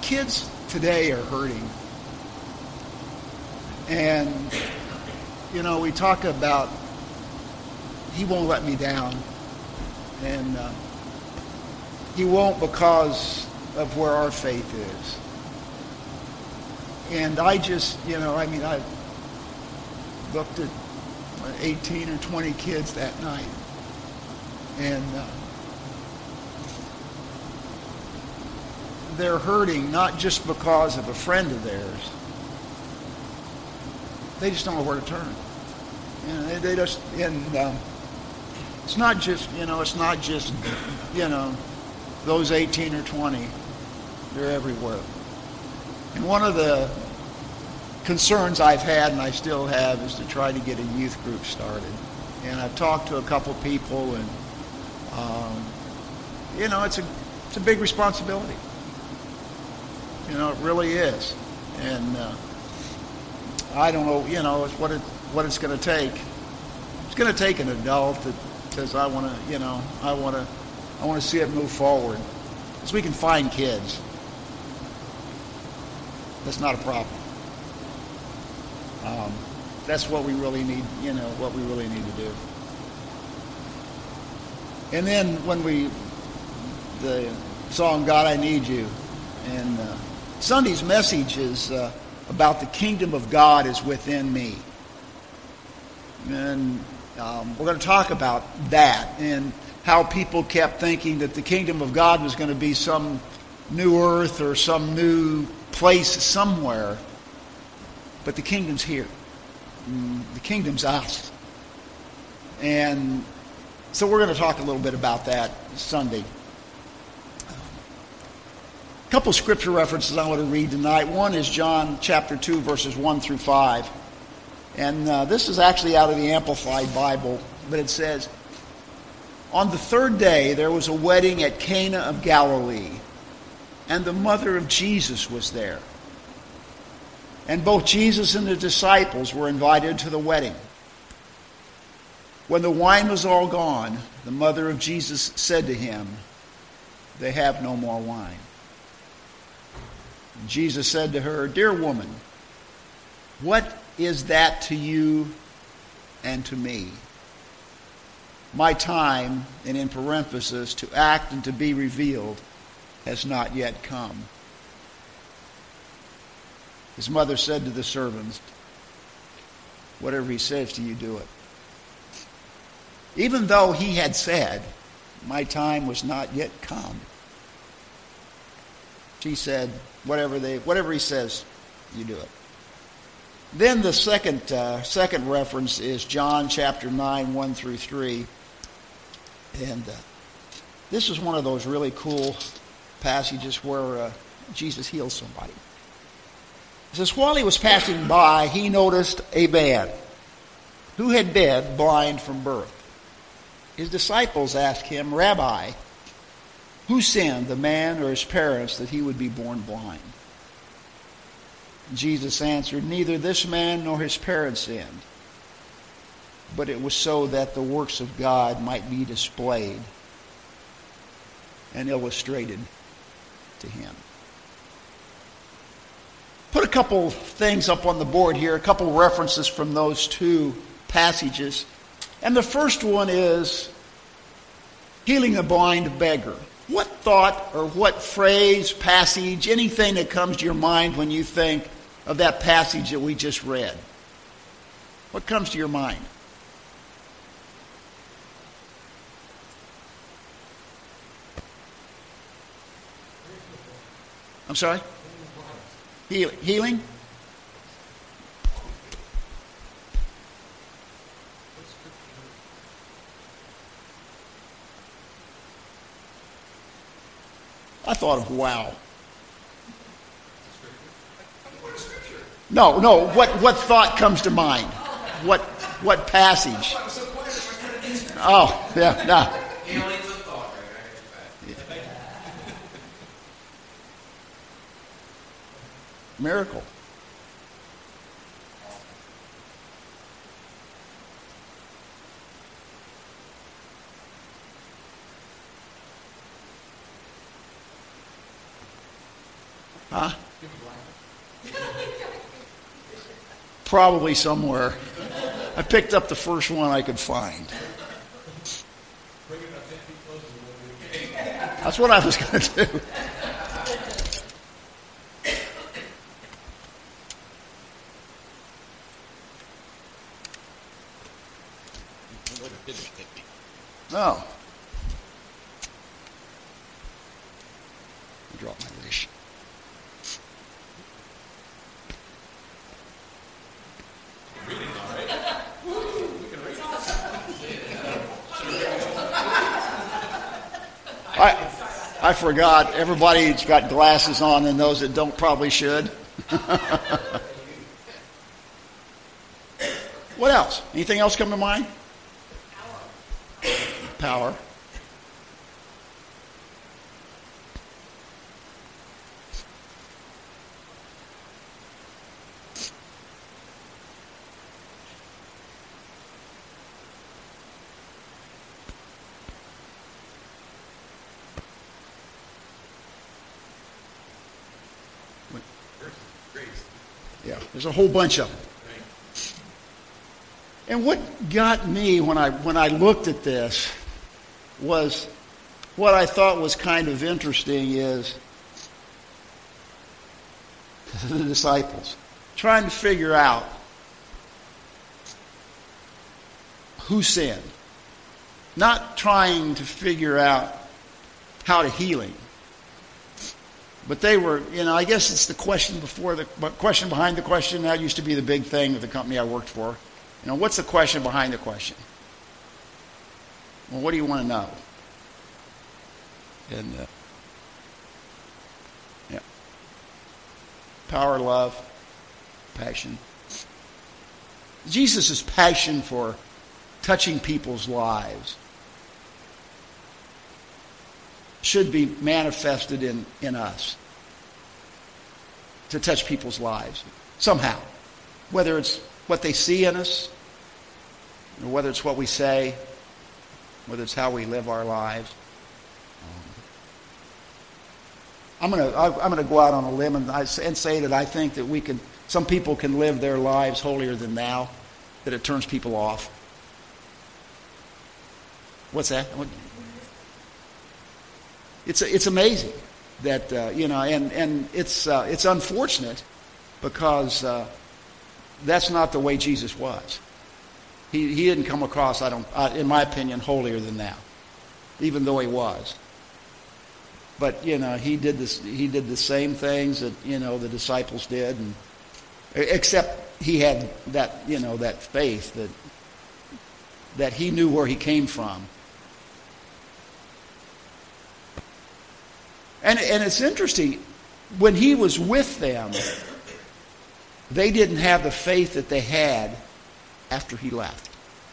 kids today are hurting. And, we talk about He won't let me down. And He won't because of where our faith is. And I just, I looked at 18 or 20 kids that night. And they're hurting not just because of a friend of theirs. They just don't know where to turn. They just, it's not just, those 18 or 20. They're everywhere. And one of the concerns I've had, and I still have, is to try to get a youth group started. And I've talked to a couple people, and it's a big responsibility. It really is. And I don't know, it's what it's going to take. It's going to take an adult that says, I want to see it move forward. Because we can find kids. That's not a problem. That's what we really need, what we really need to do. And then when the song, God, I Need You, and Sunday's message is about the kingdom of God is within me. And we're going to talk about that and how people kept thinking that the kingdom of God was going to be some new earth or some new place somewhere. But the kingdom's here. The kingdom's us. And so we're going to talk a little bit about that Sunday. A couple scripture references I want to read tonight. One is John chapter 2, verses 1 through 5. And this is actually out of the Amplified Bible, but it says, on the third day there was a wedding at Cana of Galilee, and the mother of Jesus was there. And both Jesus and the disciples were invited to the wedding. When the wine was all gone, the mother of Jesus said to him, they have no more wine. And Jesus said to her, dear woman, what is that to you and to me? My time, and in parenthesis, to act and to be revealed, has not yet come. His mother said to the servants, whatever he says to you, do it. Even though he had said, my time was not yet come, she said, whatever he says, you do it. Then the second reference is John chapter 9, 1 through 3. And this is one of those really cool passages where Jesus heals somebody. It says, while he was passing by, he noticed a man who had been blind from birth. His disciples asked him, Rabbi, who sinned, the man or his parents, that he would be born blind? Jesus answered, neither this man nor his parents sinned, but it was so that the works of God might be displayed and illustrated to him. Put a couple things up on the board here, a couple references from those two passages. And the first one is healing a blind beggar. What thought or what phrase, passage, anything that comes to your mind when you think of that passage that we just read? What comes to your mind? I'm sorry? Healing? I thought, wow. No. What thought comes to mind? What passage? Oh, yeah, no. Miracle. Huh? Probably somewhere. I picked up the first one I could find. That's what I was going to do. Oh. I dropped my leash. I forgot. Everybody's got glasses on, and those that don't probably should. What else? Anything else come to mind? Power. Yeah, there's a whole bunch of them. And what got me when I looked at this was what I thought was kind of interesting is the disciples trying to figure out who sinned, not trying to figure out how to heal him. But they were, I guess it's the question question behind the question. That used to be the big thing with the company I worked for. What's the question behind the question? Well, what do you want to know? And, yeah. Power, love, passion. Jesus' passion for touching people's lives should be manifested in us to touch people's lives somehow, whether it's what they see in us, or whether it's what we say, whether it's how we live our lives. I'm gonna go out on a limb and say that I think that some people can live their lives holier than thou, that it turns people off. What's that? It's amazing that and it's unfortunate because that's not the way Jesus was. He didn't come across, in my opinion, holier than thou, even though he was. But he did this. He did the same things that the disciples did, and except he had that that faith that he knew where he came from. And it's interesting, when he was with them, they didn't have the faith that they had after he left.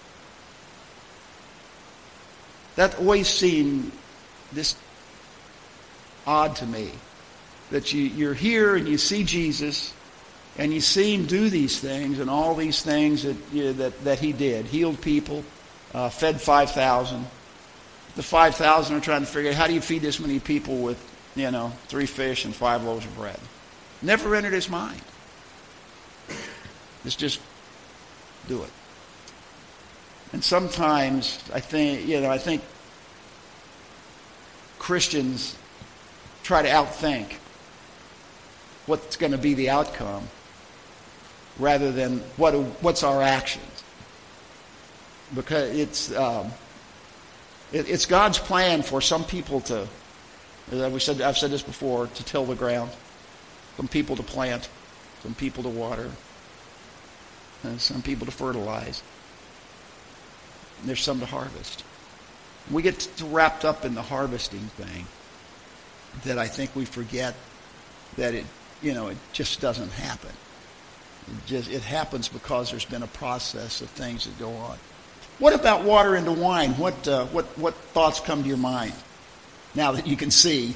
That always seemed this odd to me, that you're here and you see Jesus and you see him do these things and all these things that he did. Healed people, fed 5,000. The 5,000 are trying to figure out, how do you feed this many people with 3 fish and 5 loaves of bread? Never entered his mind. Just do it. And sometimes I think Christians try to outthink what's going to be the outcome rather than what's our actions. Because it's God's plan for some people to, I've said this before, to till the ground, some people to plant, some people to water, and some people to fertilize. And there's some to harvest. We get wrapped up in the harvesting thing that I think we forget that it just doesn't happen. It happens because there's been a process of things that go on. What about water into wine? What thoughts come to your mind now that you can see?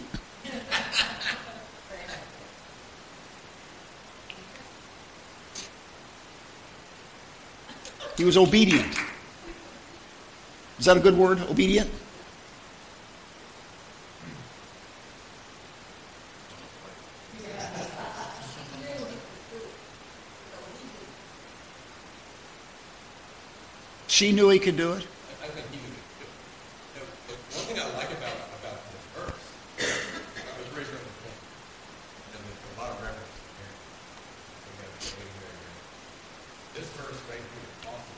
He was obedient. Is that a good word? Obedient? She knew he could do it? I think he knew it. The one thing I like about this verse, I was raised around the point, and there's a lot of reference to Mary. This verse right here is awesome.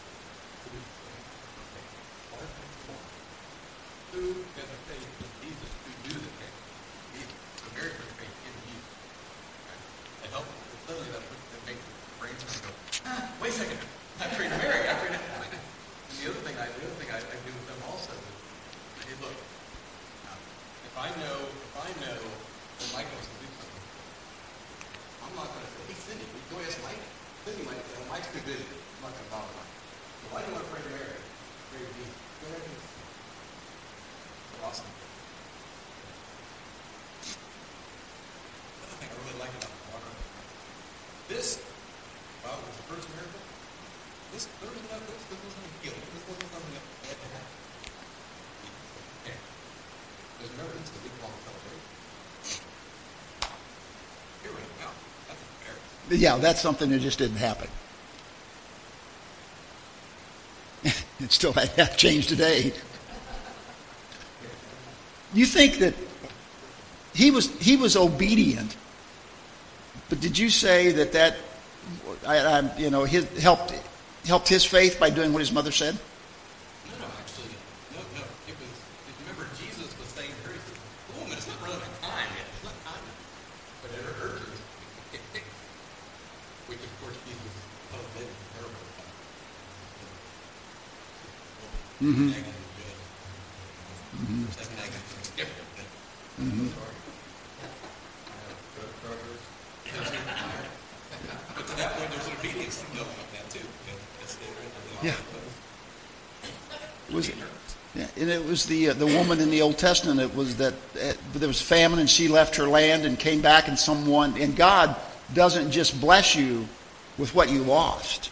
Who has a faith in Jesus to do the thing? The Mary has faith in Jesus. Right? It helps. Literally, that makes the brain go, wait a second. I prayed to Mary. I prayed to Mary. And the other thing I do with them also is, hey, look, if I know that Mike wants to do something, I'm not going to say, hey, Cindy, we go ask Mike. Cindy might say, Mike's too busy. I'm not going to bother Mike. So why do you want to pray to Mary? Pray to Jesus. Go ahead and do it. Awesome. Another thing I really like about the water, this, well, was the first miracle. This wasn't a healing. This wasn't something that had to happen. Okay. There's no instant we call celebration. You're right. Wow. That's embarrassing. Yeah, that's something that just didn't happen. It still hasn't changed today. You think that he was obedient, but did you say that helped his faith by doing what his mother said? No, actually, no. It was. If you remember, Jesus was saying to her, he said, "Woman, it's not really my time yet. It's not time yet." But it hurt her, which of course Jesus told David in the parable about. Mm-hmm. Mm-hmm. It's different. Mm-hmm. But to that point, there's an obedience to go like that too. Yeah. And it was the woman in the Old Testament. It was that there was famine and she left her land and came back, and God doesn't just bless you with what you lost.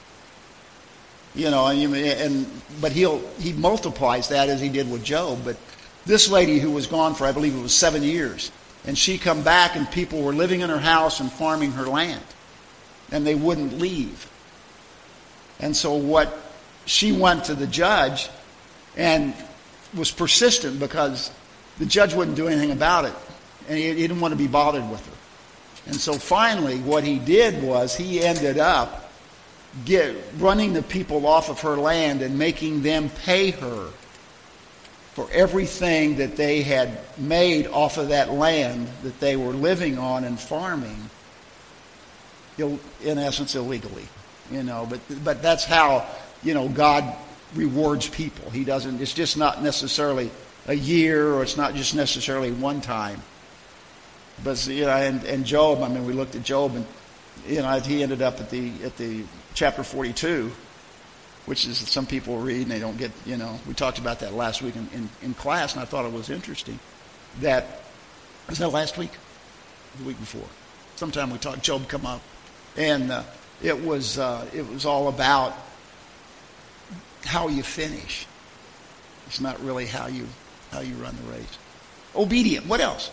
But he multiplies that as he did with Job. But this lady who was gone for, I believe it was 7 years, and she come back and people were living in her house and farming her land, and they wouldn't leave. And so she went to the judge and was persistent because the judge wouldn't do anything about it, and he didn't want to be bothered with her. And so finally what he did was he ended up running the people off of her land and making them pay her for everything that they had made off of that land that they were living on and farming, in essence, illegally. But that's how, God rewards people. He doesn't, it's just not necessarily a year, or it's not just necessarily one time. But, and Job, we looked at Job, and, he ended up at the chapter 42, which is some people read and they don't get, we talked about that last week in class, and I thought it was interesting. Was that last week? The week before. Sometime we talked, Job come up, and it was all about how you finish. It's not really how you run the race. Obedient. What else?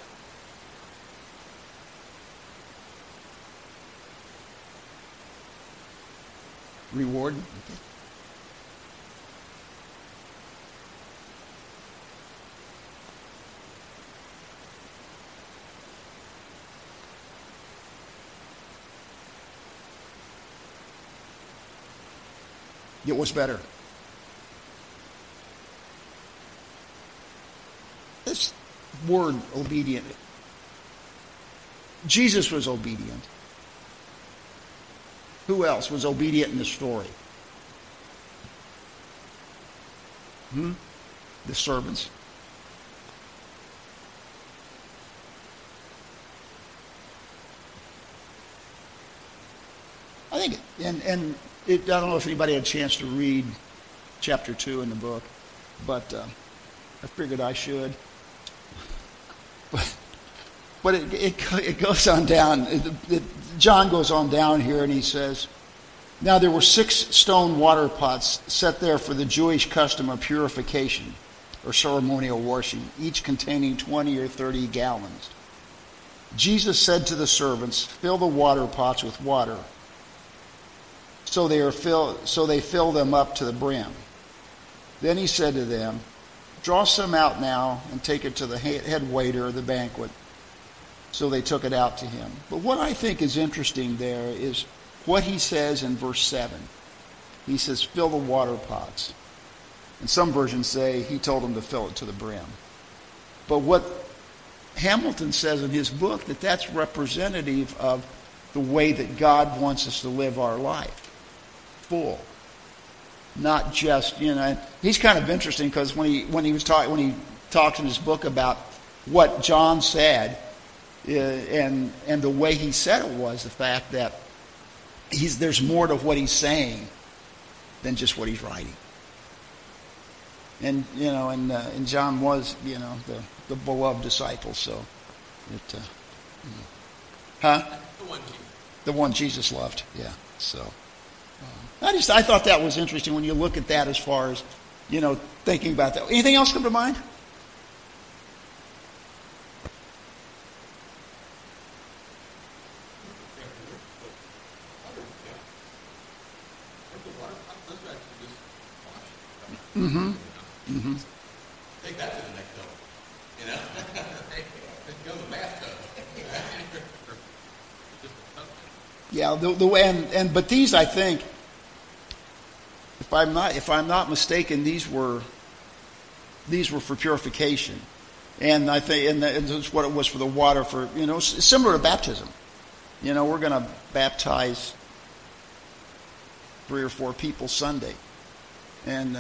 Reward. Okay. It was better. This word obedient. Jesus was obedient. Who else was obedient in the story? The servants. I think, I don't know if anybody had a chance to read chapter 2 in the book, but I figured I should. But it goes on down. John goes on down here, and he says, "Now there were 6 stone water pots set there for the Jewish custom of purification or ceremonial washing, each containing 20 or 30 gallons. Jesus said to the servants, 'Fill the water pots with water.' So they fill them up to the brim. Then he said to them, "Draw some out now and take it to the head waiter of the banquet." So they took it out to him. But what I think is interesting there is what he says in verse 7. He says, "Fill the water pots." And some versions say he told them to fill it to the brim. But what Hamilton says in his book, that's representative of the way that God wants us to live our life. Full. Not just, he's kind of interesting because when he talks in his book about what John said, and the way he said it was the fact that there's more to what he's saying than just what he's writing. And and John was the beloved disciple, so it the one Jesus loved, yeah. So I thought that was interesting when you look at that as far as thinking about that. Anything else come to mind? Mm-hmm. Mm-hmm. Take that to the next level. Go to the bathtub. Yeah, the way but these, I think, if I'm not mistaken, these were for purification, and I think and that's what it was for the water for similar to baptism. We're going to baptize 3 or 4 people Sunday, and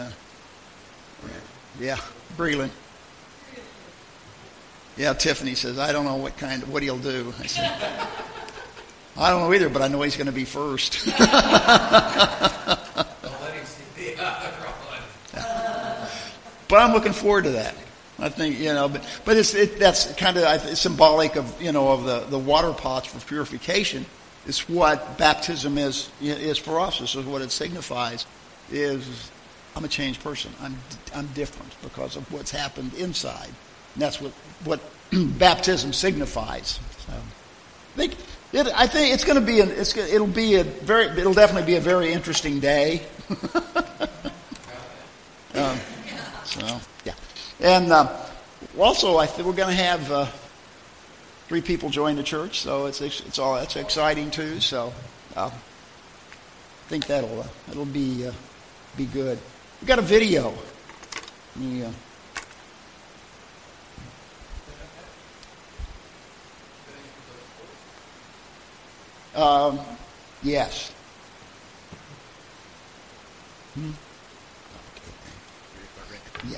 Breland. Yeah, Tiffany says, "I don't know what he'll do." I said, "I don't know either, but I know he's going to be first." Don't let him see the other one. But I'm looking forward to that. I think but that's kind of symbolic of of the water pots for purification. It's what baptism is for us. This is what it signifies. Is I'm a changed person. I'm different because of what's happened inside. And that's what baptism signifies. So, I think it's going to be it'll definitely be a very interesting day. So yeah, and also I think we're going to have 3 people join the church, so that's exciting too. So I think it'll be good. We got a video. Yeah. Yes. Yeah.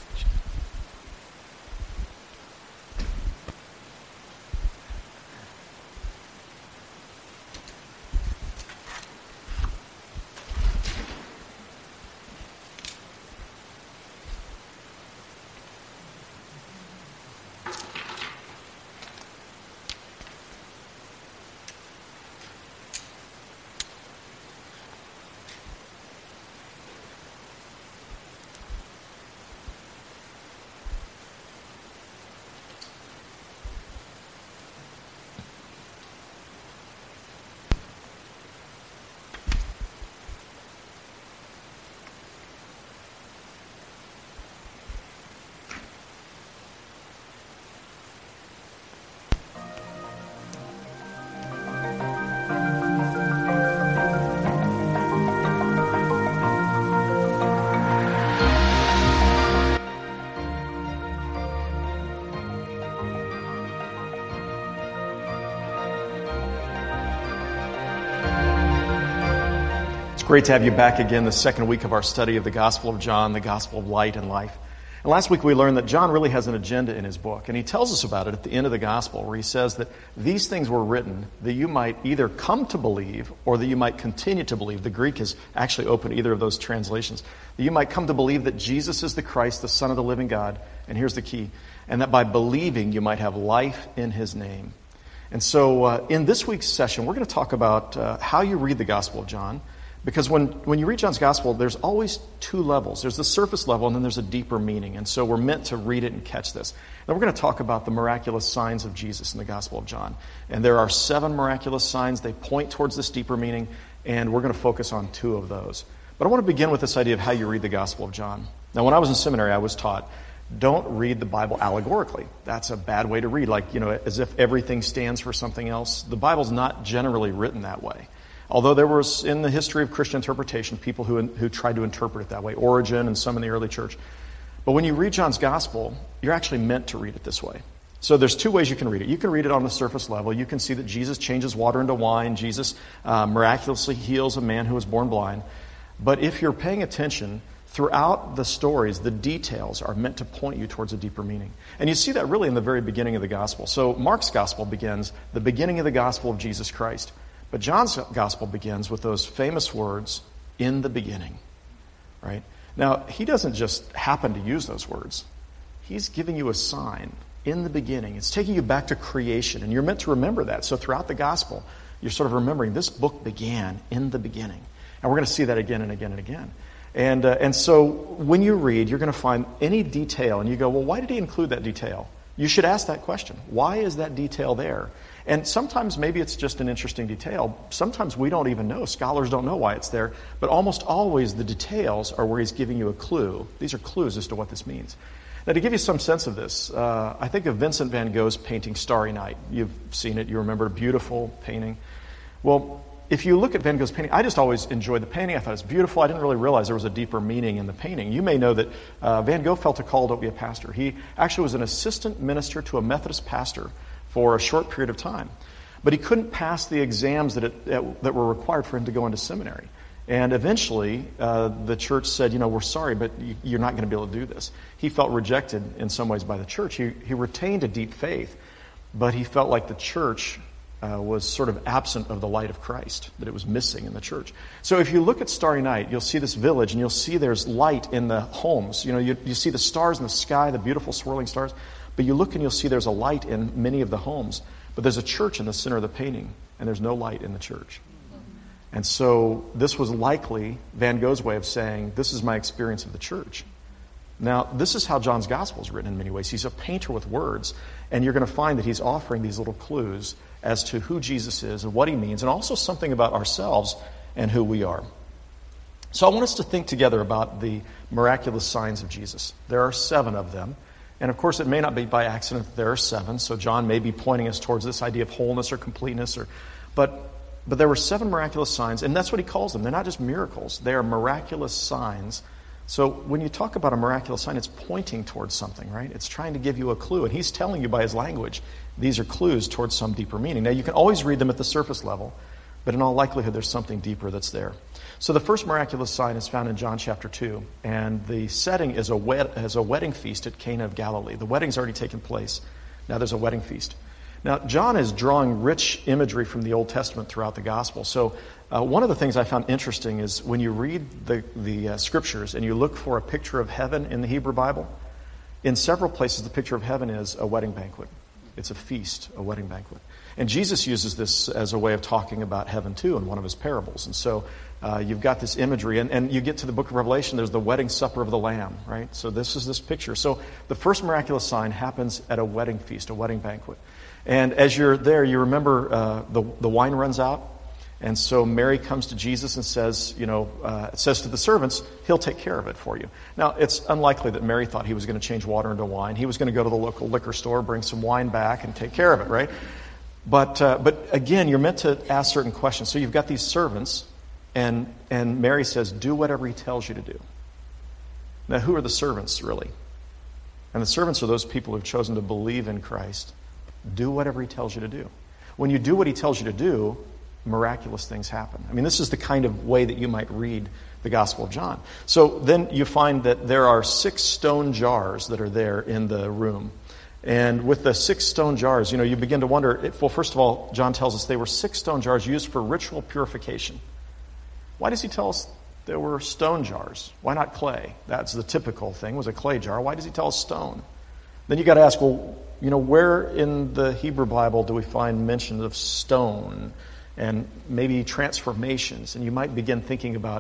Great to have you back again, the second week of our study of the Gospel of John, the Gospel of Light and Life. And last week we learned that John really has an agenda in his book, and he tells us about it at the end of the Gospel, where he says that these things were written that you might either come to believe or that you might continue to believe. The Greek is actually open to either of those translations. That you might come to believe that Jesus is the Christ, the Son of the living God, and here's the key, and that by believing you might have life in his name. And so in this week's session, we're going to talk about how you read the Gospel of John. Because when you read John's Gospel, there's always 2 levels. There's the surface level, and then there's a deeper meaning. And so we're meant to read it and catch this. Then we're going to talk about the miraculous signs of Jesus in the Gospel of John. And there are 7 miraculous signs. They point towards this deeper meaning, and we're going to focus on 2 of those. But I want to begin with this idea of how you read the Gospel of John. Now, when I was in seminary, I was taught, don't read the Bible allegorically. That's a bad way to read, as if everything stands for something else. The Bible's not generally written that way. Although there was, in the history of Christian interpretation, people who tried to interpret it that way, Origen and some in the early church. But when you read John's Gospel, you're actually meant to read it this way. So there's two ways you can read it. You can read it on the surface level. You can see that Jesus changes water into wine. Jesus miraculously heals a man who was born blind. But if you're paying attention, throughout the stories, the details are meant to point you towards a deeper meaning. And you see that really in the very beginning of the Gospel. So Mark's Gospel begins, the beginning of the Gospel of Jesus Christ. But John's Gospel begins with those famous words, in the beginning. Right? Now, he doesn't just happen to use those words. He's giving you a sign. In the beginning. It's taking you back to creation, and you're meant to remember that. So throughout the Gospel, you're sort of remembering this book began in the beginning. And we're going to see that again and again and again. And so when you read, you're going to find any detail, and you go, well, why did he include that detail? You should ask that question. Why is that detail there? And sometimes maybe it's just an interesting detail. Sometimes we don't even know. Scholars don't know why it's there. But almost always the details are where he's giving you a clue. These are clues as to what this means. Now, to give you some sense of this, I think of Vincent van Gogh's painting Starry Night. You've seen it. You remember a beautiful painting. Well, if you look at Van Gogh's painting, I just always enjoyed the painting. I thought it was beautiful. I didn't really realize there was a deeper meaning in the painting. You may know that Van Gogh felt a call to be a pastor. He actually was an assistant minister to a Methodist pastor for a short period of time. But he couldn't pass the exams that were required for him to go into seminary. And eventually, the church said, we're sorry, but you're not going to be able to do this. He felt rejected in some ways by the church. He retained a deep faith, but he felt like the church was sort of absent of the light of Christ, that it was missing in the church. So if you look at Starry Night, you'll see this village, and you'll see there's light in the homes. You see the stars in the sky, the beautiful swirling stars, but you look and you'll see there's a light in many of the homes. But there's a church in the center of the painting, and there's no light in the church. And so this was likely Van Gogh's way of saying, this is my experience of the church. Now, this is how John's Gospel is written in many ways. He's a painter with words, and you're going to find that he's offering these little clues as to who Jesus is and what he means, and also something about ourselves and who we are. So I want us to think together about the miraculous signs of Jesus. There are 7 of them. And of course, it may not be by accident that there are 7. So John may be pointing us towards this idea of wholeness or completeness, but there were 7 miraculous signs, and that's what he calls them. They're not just miracles. They are miraculous signs. So when you talk about a miraculous sign, it's pointing towards something, right? It's trying to give you a clue, and he's telling you by his language, these are clues towards some deeper meaning. Now, you can always read them at the surface level, but in all likelihood, there's something deeper that's there. So the first miraculous sign is found in John chapter 2, and the setting is a wedding feast at Cana of Galilee. The wedding's already taken place. Now there's a wedding feast. Now, John is drawing rich imagery from the Old Testament throughout the Gospel. So one of the things I found interesting is when you read the Scriptures and you look for a picture of heaven in the Hebrew Bible, in several places the picture of heaven is a wedding banquet. It's a feast, a wedding banquet. And Jesus uses this as a way of talking about heaven too in one of his parables. And so you've got this imagery. And you get to the book of Revelation, there's the wedding supper of the Lamb, right? So this is this picture. So the first miraculous sign happens at a wedding feast, a wedding banquet. And as you're there, you remember the wine runs out. And so Mary comes to Jesus and says, it says to the servants, he'll take care of it for you. Now, it's unlikely that Mary thought he was going to change water into wine. He was going to go to the local liquor store, bring some wine back, and take care of it, right? But again, you're meant to ask certain questions. So you've got these servants, and Mary says, do whatever he tells you to do. Now, who are the servants, really? And the servants are those people who've chosen to believe in Christ. Do whatever he tells you to do. When you do what he tells you to do, miraculous things happen. I mean, this is the kind of way that you might read the Gospel of John. So then you find that there are 6 stone jars that are there in the room. And with the 6 stone jars, you begin to wonder, well, first of all, John tells us they were 6 stone jars used for ritual purification. Why does he tell us there were stone jars? Why not clay? That's the typical thing, was a clay jar. Why does he tell us stone? Then you got to ask, well, where in the Hebrew Bible do we find mention of stone and maybe transformations? And you might begin thinking about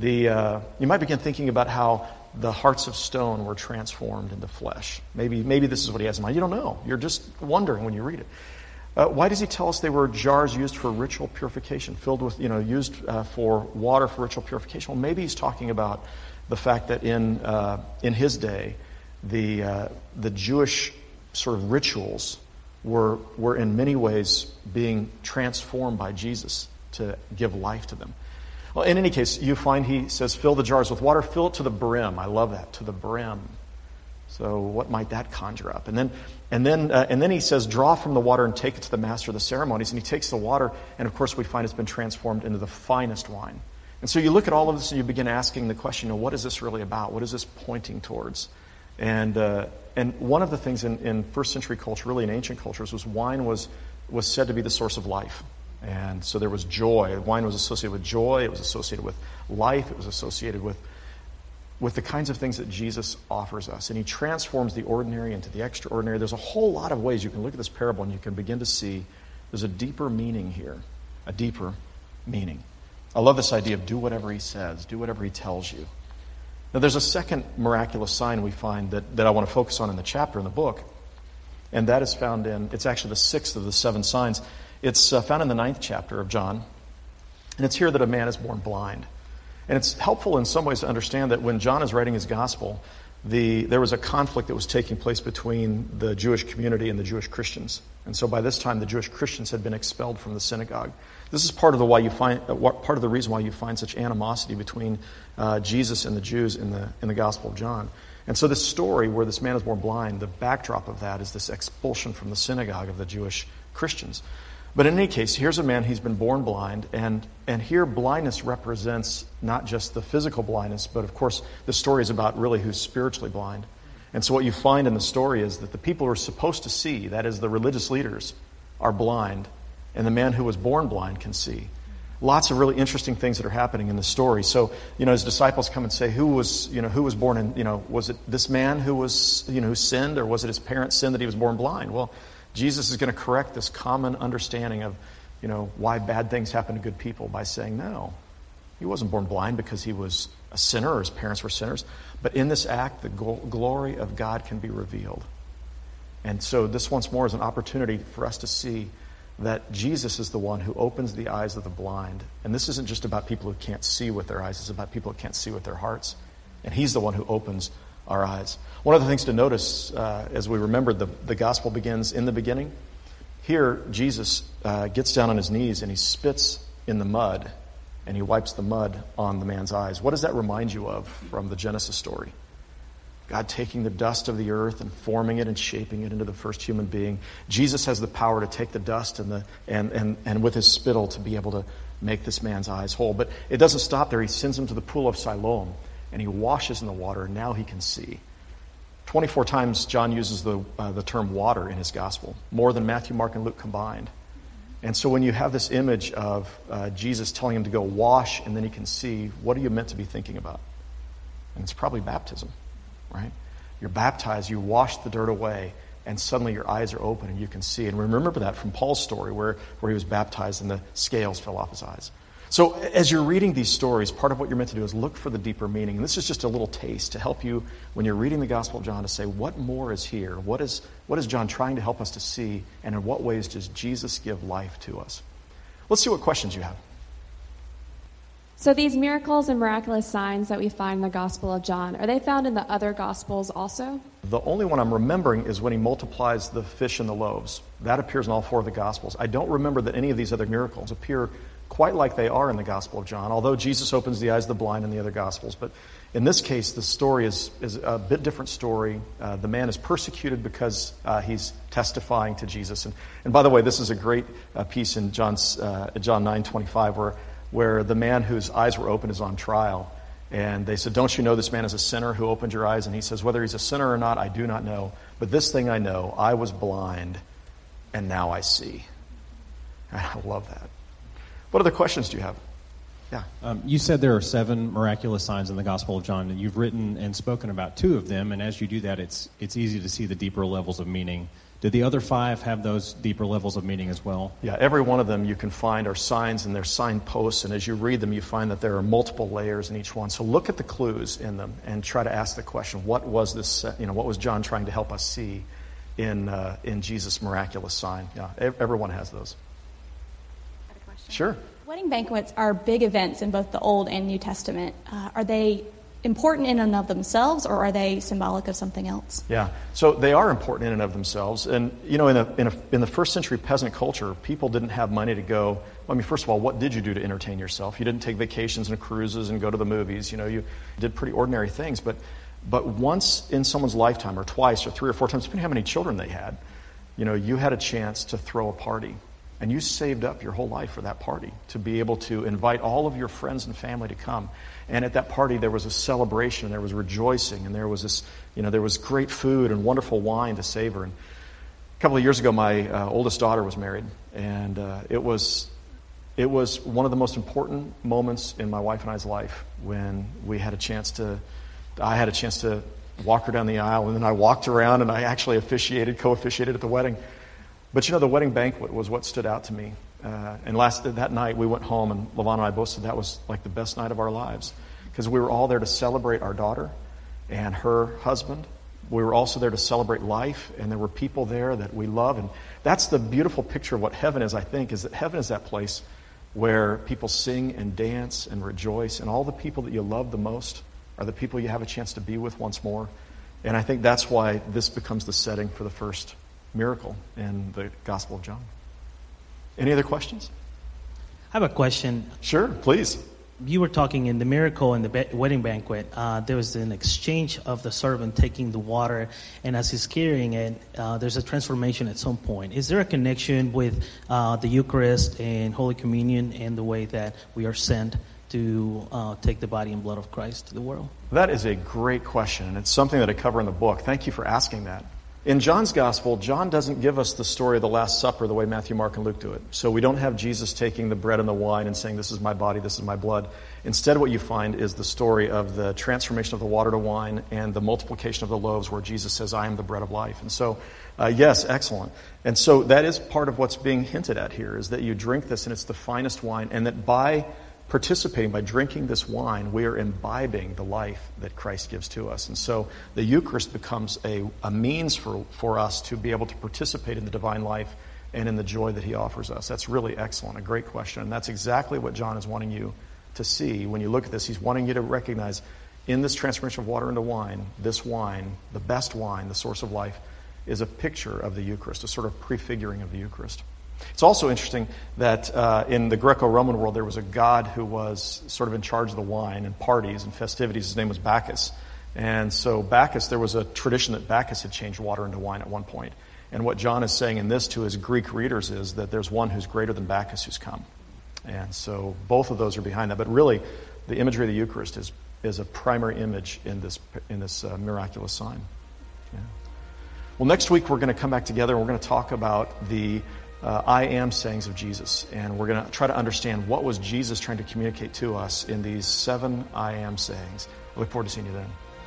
how the hearts of stone were transformed into flesh. Maybe this is what he has in mind. You don't know. You're just wondering when you read it. Why does he tell us they were jars used for ritual purification, filled with, used for water for ritual purification? Well, maybe he's talking about the fact that in his day, the Jewish sort of rituals were in many ways being transformed by Jesus to give life to them. Well, in any case, you find he says, fill the jars with water, fill it to the brim. I love that, to the brim. So what might that conjure up? And then he says, draw from the water and take it to the master of the ceremonies. And he takes the water, and of course we find it's been transformed into the finest wine. And so you look at all of this and you begin asking the question, what is this really about? What is this pointing towards? And one of the things in first century culture, really in ancient cultures, was wine was said to be the source of life. And so there was joy. Wine was associated with joy. It was associated with life. It was associated with the kinds of things that Jesus offers us. And he transforms the ordinary into the extraordinary. There's a whole lot of ways you can look at this parable and you can begin to see there's a deeper meaning here, a deeper meaning. I love this idea of do whatever he says, do whatever he tells you. Now there's a second miraculous sign we find that I want to focus on in the chapter in the book, and that is found it's actually the sixth of the 7 signs. It's found in the 9th chapter of John, and it's here that a man is born blind. And it's helpful in some ways to understand that when John is writing his gospel, there was a conflict that was taking place between the Jewish community and the Jewish Christians. And so by this time, the Jewish Christians had been expelled from the synagogue. This is part of the reason why you find such animosity between Jesus and the Jews in the Gospel of John. And so this story where this man is born blind, the backdrop of that is this expulsion from the synagogue of the Jewish Christians. But in any case, here's a man, he's been born blind, and here blindness represents not just the physical blindness, but of course the story is about really who's spiritually blind. And so what you find in the story is that the people who are supposed to see, that is the religious leaders, are blind, and the man who was born blind can see. Lots of really interesting things that are happening in the story. So, his disciples come and say, who was born in, was it this man who sinned, or was it his parents' sin that he was born blind? Well, Jesus is going to correct this common understanding of, why bad things happen to good people by saying, no, he wasn't born blind because he was a sinner or his parents were sinners. But in this act, the glory of God can be revealed. And so this once more is an opportunity for us to see that Jesus is the one who opens the eyes of the blind. And this isn't just about people who can't see with their eyes. It's about people who can't see with their hearts. And he's the one who opens our eyes. One of the things to notice as we remember the gospel begins in the beginning. Here, Jesus gets down on his knees and he spits in the mud and he wipes the mud on the man's eyes. What does that remind you of from the Genesis story? God taking the dust of the earth and forming it and shaping it into the first human being. Jesus has the power to take the dust and with his spittle to be able to make this man's eyes whole. But it doesn't stop there. He sends him to the pool of Siloam and he washes in the water, and now he can see. 24 times John uses the term water in his gospel, more than Matthew, Mark, and Luke combined. And so when you have this image of Jesus telling him to go wash and then he can see, what are you meant to be thinking about? And it's probably baptism, right? You're baptized, you wash the dirt away, and suddenly your eyes are open and you can see. And remember that from Paul's story where he was baptized and the scales fell off his eyes. So as you're reading these stories, part of what you're meant to do is look for the deeper meaning. And this is just a little taste to help you when you're reading the Gospel of John to say, what more is here? What is John trying to help us to see? And in what ways does Jesus give life to us? Let's see what questions you have. So these miracles and miraculous signs that we find in the Gospel of John, are they found in the other Gospels also? The only one I'm remembering is when he multiplies the fish and the loaves. That appears in all 4 of the Gospels. I don't remember that any of these other miracles appear quite like they are in the Gospel of John, although Jesus opens the eyes of the blind in the other Gospels. But in this case, the story is a bit different story. The man is persecuted because he's testifying to Jesus. And by the way, this is a great piece in John 9:25 where the man whose eyes were open is on trial. And they said, don't you know this man is a sinner who opened your eyes? And he says, whether he's a sinner or not, I do not know. But this thing I know, I was blind, and now I see. I love that. What other questions do you have? Yeah. You said there are 7 miraculous signs in the Gospel of John, and you've written and spoken about 2 of them. And as you do that, it's easy to see the deeper levels of meaning. Did the other 5 have those deeper levels of meaning as well? Yeah, every one of them you can find are signs, and they're signposts. And as you read them, you find that there are multiple layers in each one. So look at the clues in them and try to ask the question: what was this? What was John trying to help us see? in Jesus' miraculous sign. Yeah, everyone has those. I had a question. Sure. Wedding banquets are big events in both the Old and New Testament. Are they important in and of themselves, or are they symbolic of something else? Yeah, so they are important in and of themselves. And, you know, in the first century peasant culture, people didn't have money to go. I mean, first of all, what did you do to entertain yourself? You didn't take vacations and cruises and go to the movies. You know, you did pretty ordinary things. But once in someone's lifetime, or twice, or 3 or 4 times, depending on how many children they had, you know, you had a chance to throw a party. And you saved up your whole life for that party, to be able to invite all of your friends and family to come. And at that party, there was a celebration, and there was rejoicing, and there was this, you know, there was great food and wonderful wine to savor. And a couple of years ago, my oldest daughter was married, and it was one of the most important moments in my wife and I's life when I had a chance to walk her down the aisle, and then I walked around, and I actually co-officiated at the wedding. But, you know, the wedding banquet was what stood out to me. And that night we went home, and LaVon and I both said that was like the best night of our lives, because we were all there to celebrate our daughter and her husband. We were also there to celebrate life, and there were people there that we love. And that's the beautiful picture of what heaven is, I think, is that heaven is that place where people sing and dance and rejoice, and all the people that you love the most are the people you have a chance to be with once more. And I think that's why this becomes the setting for the first miracle in the Gospel of John. Any other questions? I have a question. Sure, please. You were talking in the miracle and the wedding banquet. There was an exchange of the servant taking the water, and as he's carrying it, there's a transformation at some point. Is there a connection with the Eucharist and Holy Communion and the way that we are sent to take the body and blood of Christ to the world? That is a great question, and it's something that I cover in the book. Thank you for asking that. In John's Gospel, John doesn't give us the story of the Last Supper the way Matthew, Mark, and Luke do it. So we don't have Jesus taking the bread and the wine and saying, "This is my body, this is my blood." Instead, what you find is the story of the transformation of the water to wine and the multiplication of the loaves, where Jesus says, "I am the bread of life." And so, yes, excellent. And so that is part of what's being hinted at here, is that you drink this and it's the finest wine, and that by participating, by drinking this wine, we are imbibing the life that Christ gives to us. And so the Eucharist becomes a means for us to be able to participate in the divine life and in the joy that he offers us. That's really excellent, a great question. And that's exactly what John is wanting you to see when you look at this. He's wanting you to recognize in this transformation of water into wine, this wine, the best wine, the source of life, is a picture of the Eucharist, a sort of prefiguring of the Eucharist. It's also interesting that in the Greco-Roman world, there was a god who was sort of in charge of the wine and parties and festivities. His name was Bacchus. And so Bacchus, there was a tradition that Bacchus had changed water into wine at one point. And what John is saying in this to his Greek readers is that there's one who's greater than Bacchus who's come. And so both of those are behind that. But really, the imagery of the Eucharist is a primary image in this miraculous sign. Yeah. Well, next week we're going to come back together and we're going to talk about the I am sayings of Jesus. And we're going to try to understand what was Jesus trying to communicate to us in these 7 I am sayings. I look forward to seeing you then.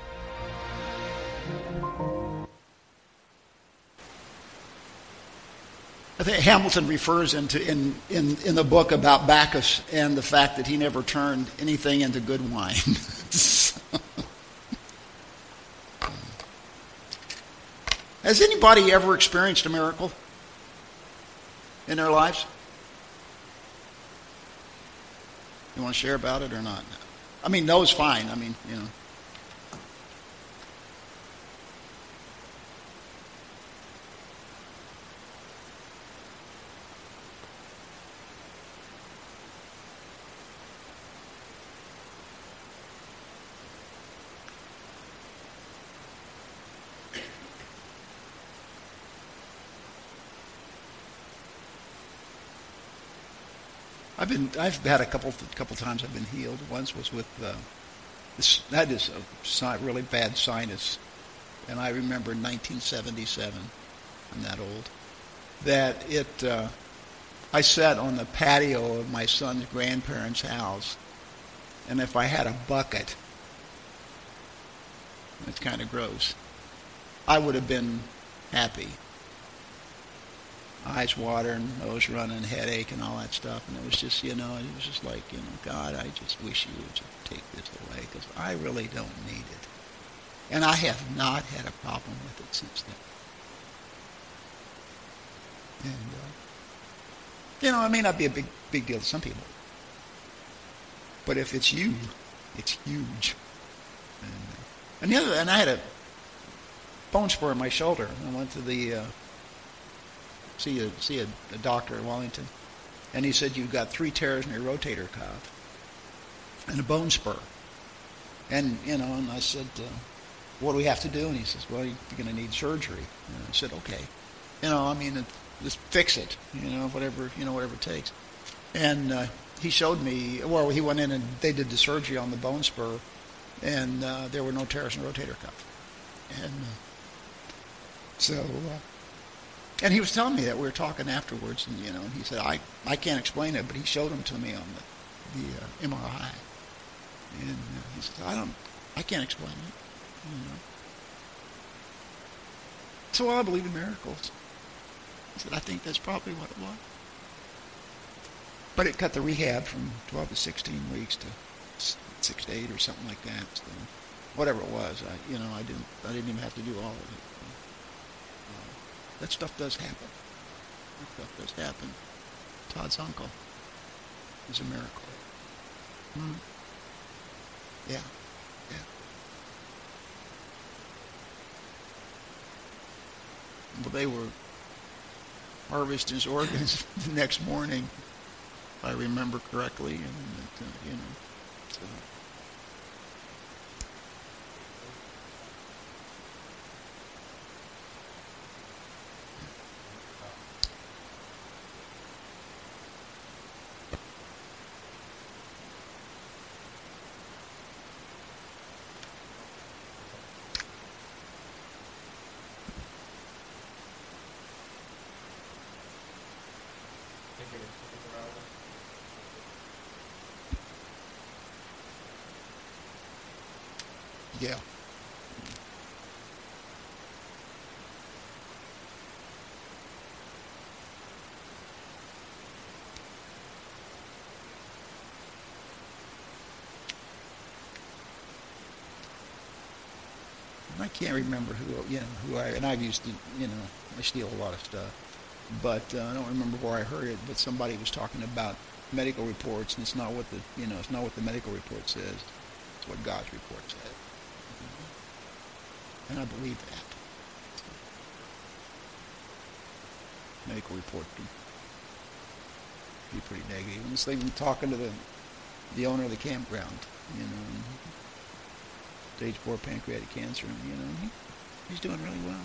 I think Hamilton refers in the book about Bacchus and the fact that he never turned anything into good wine. Has anybody ever experienced a miracle in their lives? You want to share about it or not? I mean, no is fine. I mean, you know. I've had a couple times I've been healed. Once was with that is a really bad sinus, and I remember in 1977. I'm that old. That I sat on the patio of my son's grandparents' house, and if I had a bucket, it's kind of gross, I would have been happy. Eyes watering, nose running, headache, and all that stuff. And it was just, it was just like, God, I just wish you would just take this away because I really don't need it. And I have not had a problem with it since then. And, it may not be a big deal to some people. But if it's you, it's huge. And I had a bone spur in my shoulder. I went to the see a doctor in Wellington, and he said you've got 3 tears in your rotator cuff and a bone spur. And and I said, what do we have to do? And he says, well, you're going to need surgery. And I said, okay. Just fix it. Whatever it takes. And he showed me. Well, he went in and they did the surgery on the bone spur, and there were no tears in the rotator cuff. And and he was telling me that. We were talking afterwards, and and he said, I can't explain it, but he showed them to me on the MRI, and he said, I can't explain it. So I believe in miracles. He said, I think that's probably what it was. But it cut the rehab from 12 to 16 weeks to 6 to 8 or something like that. So whatever it was, I didn't even have to do all of it. That stuff does happen. Todd's uncle is a miracle. Yeah. Well, they were harvesting his organs the next morning, if I remember correctly, and so. Yeah. I can't remember I've used to, I steal a lot of stuff, but I don't remember where I heard it, but somebody was talking about medical reports, and it's not what the medical report says. It's what God's report says. And I believe that. Medical report can be pretty negative. And this thing, talking to the owner of the campground, stage 4 pancreatic cancer, and he's doing really well.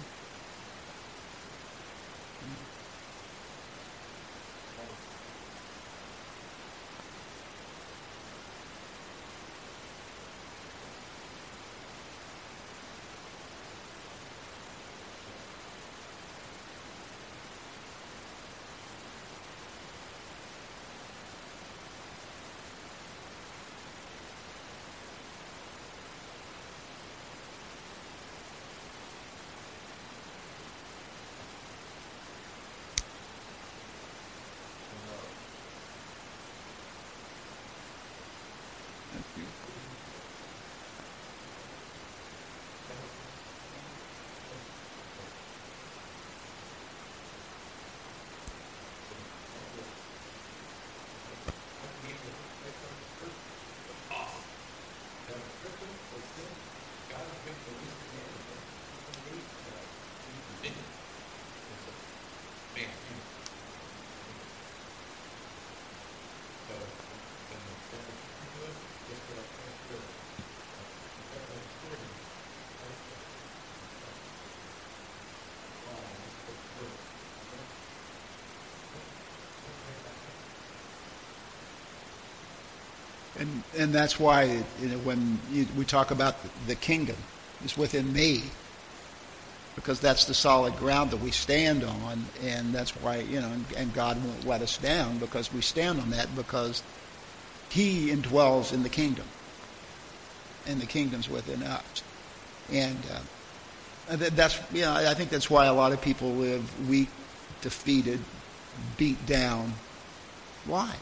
And that's why when we talk about the kingdom, it's within me, because that's the solid ground that we stand on, and that's why and God won't let us down because we stand on that, because He indwells in the kingdom, and the kingdom's within us, and that's I think that's why a lot of people live weak, defeated, beat down lives.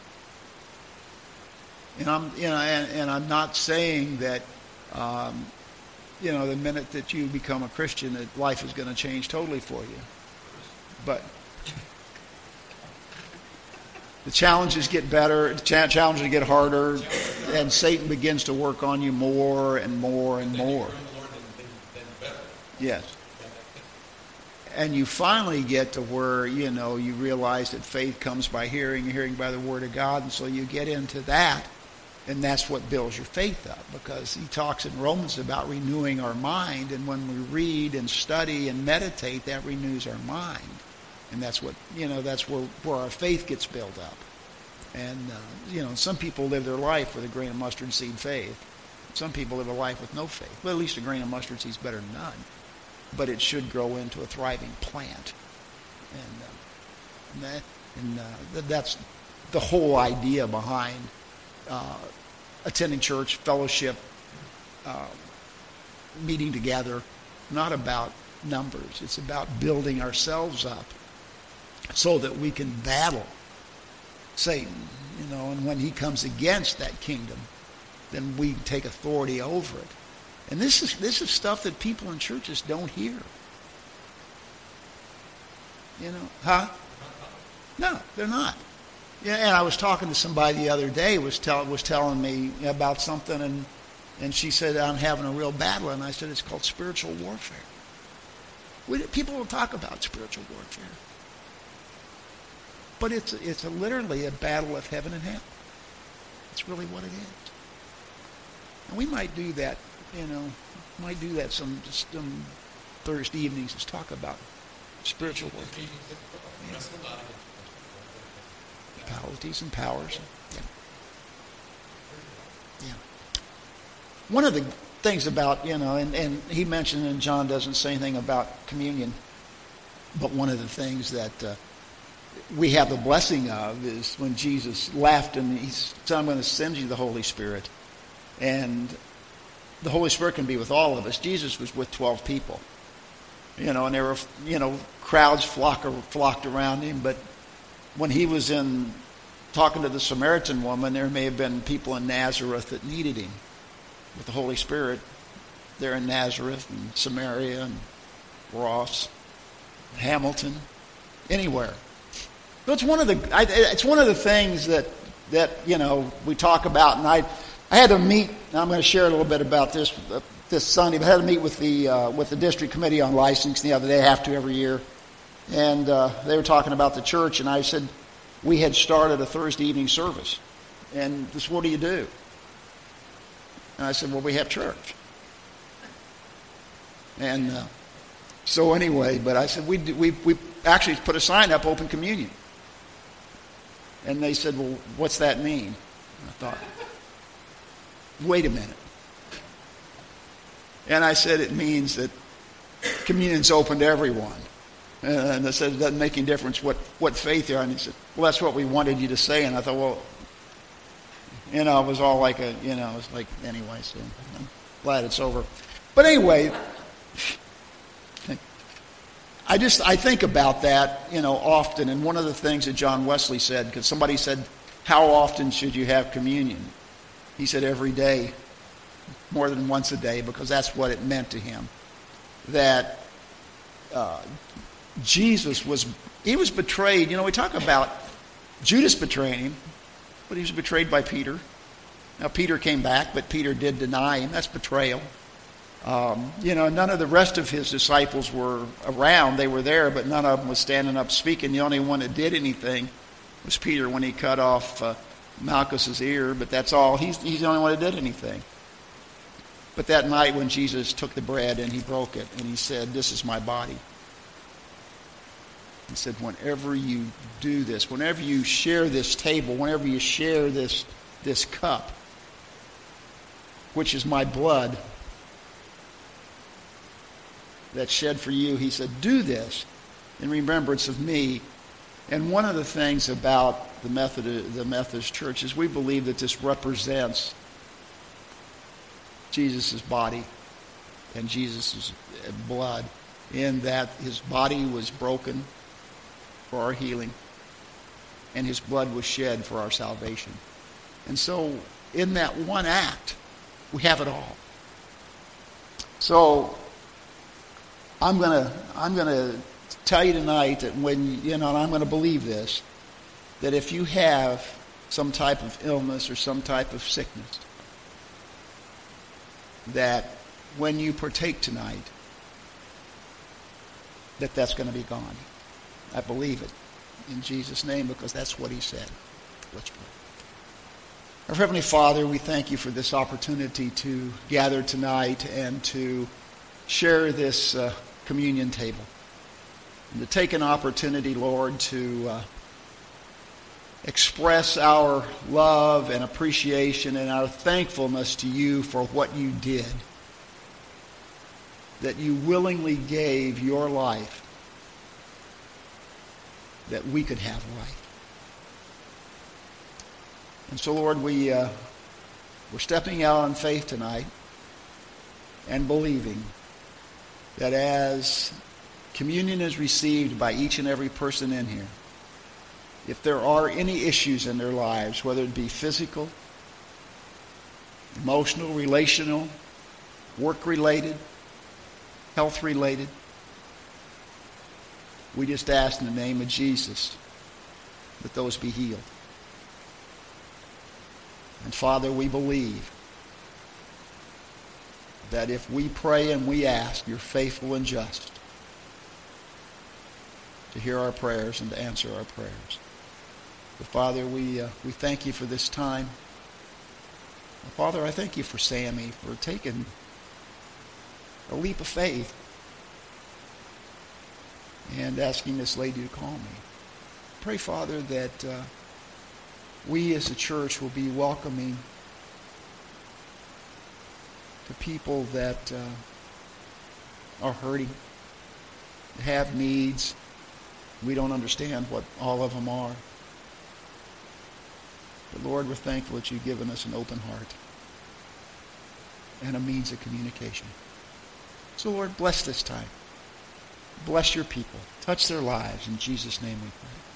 And I'm not saying that the minute that you become a Christian that life is going to change totally for you, but The challenges get better, the challenges get harder, and Satan begins to work on you more and more and more. Yes. And you finally get to where, you realize that faith comes by hearing, and hearing by the Word of God, and so you get into that, and that's what builds your faith up, because he talks in Romans about renewing our mind, and when we read and study and meditate, that renews our mind. And that's what, that's where our faith gets built up. And, some people live their life with a grain of mustard seed faith. Some people live a life with no faith. Well, at least a grain of mustard seed is better than none. But it should grow into a thriving plant. And that's the whole idea behind attending church, fellowship, meeting together. Not about numbers. It's about building ourselves up so that we can battle Satan, and when he comes against that kingdom, then we take authority over it. And this is stuff that people in churches don't hear. No, they're not. Yeah, and I was talking to somebody the other day, was telling me about something, and she said, I'm having a real battle, and I said, it's called spiritual warfare. People don't talk about spiritual warfare. But it's literally a battle of heaven and hell. That's really what it is. And we might do that, some Thursday evenings, just talk about spiritual warfare. Yeah. Principalities and powers. Yeah. One of the things about, and he mentioned, and John doesn't say anything about communion, but one of the things that we have the blessing of is when Jesus left and he said, I'm going to send you the Holy Spirit. And the Holy Spirit can be with all of us. Jesus was with 12 people. And there were, crowds flocked around him. But when he was talking to the Samaritan woman, there may have been people in Nazareth that needed him. With the Holy Spirit, they're in Nazareth and Samaria and Ross, Hamilton, anywhere. So it's one of the things that we talk about, and I had to meet. And I'm going to share a little bit about this Sunday. But I had to meet with the district committee on licensing the other day. I have to every year, and they were talking about the church, and I said we had started a Thursday evening service, and this, what do you do? And I said, well, we have church, and so anyway. But I said we actually put a sign up, open communion. And they said, well, what's that mean? And I thought, wait a minute. And I said, it means that communion's open to everyone. And I said, it doesn't make any difference what faith you're on. And he said, well, that's what we wanted you to say. And I thought, well, it was all like it was like, anyway, so I'm glad it's over. But anyway, I think about that, often. And one of the things that John Wesley said, because somebody said, how often should you have communion? He said every day, more than once a day, because that's what it meant to him. That Jesus was betrayed. We talk about Judas betraying him, but he was betrayed by Peter. Now, Peter came back, but Peter did deny him. That's betrayal. None of the rest of his disciples were around. They were there, but none of them was standing up speaking. The only one that did anything was Peter when he cut off Malchus's ear, but that's all. He's the only one that did anything. But that night when Jesus took the bread and he broke it and he said, this is my body. He said, whenever you do this, whenever you share this table, whenever you share this cup, which is my blood, that's shed for you, he said, do this in remembrance of me. And one of the things about the Methodist Church is we believe that this represents Jesus' body and Jesus' blood, in that his body was broken for our healing and his blood was shed for our salvation. And so in that one act, we have it all. So I'm gonna tell you tonight that when and I'm going to believe this, that if you have some type of illness or some type of sickness, that when you partake tonight, that's going to be gone. I believe it in Jesus' name because that's what he said. Let's pray. Our Heavenly Father, we thank you for this opportunity to gather tonight and to share this communion table. And to take an opportunity, Lord, to express our love and appreciation and our thankfulness to you for what you did. That you willingly gave your life that we could have life. And so, Lord, we're stepping out on faith tonight and believing that as communion is received by each and every person in here, if there are any issues in their lives, whether it be physical, emotional, relational, work-related, health-related, we just ask in the name of Jesus that those be healed. And Father, we believe that if we pray and we ask, you're faithful and just to hear our prayers and to answer our prayers. But Father, we thank you for this time. And Father, I thank you for Sammy for taking a leap of faith and asking this lady to call me. Pray, Father, that we as a church will be welcoming to people that are hurting, have needs. We don't understand what all of them are. But Lord, we're thankful that you've given us an open heart and a means of communication. So Lord, bless this time. Bless your people. Touch their lives. In Jesus' name we pray.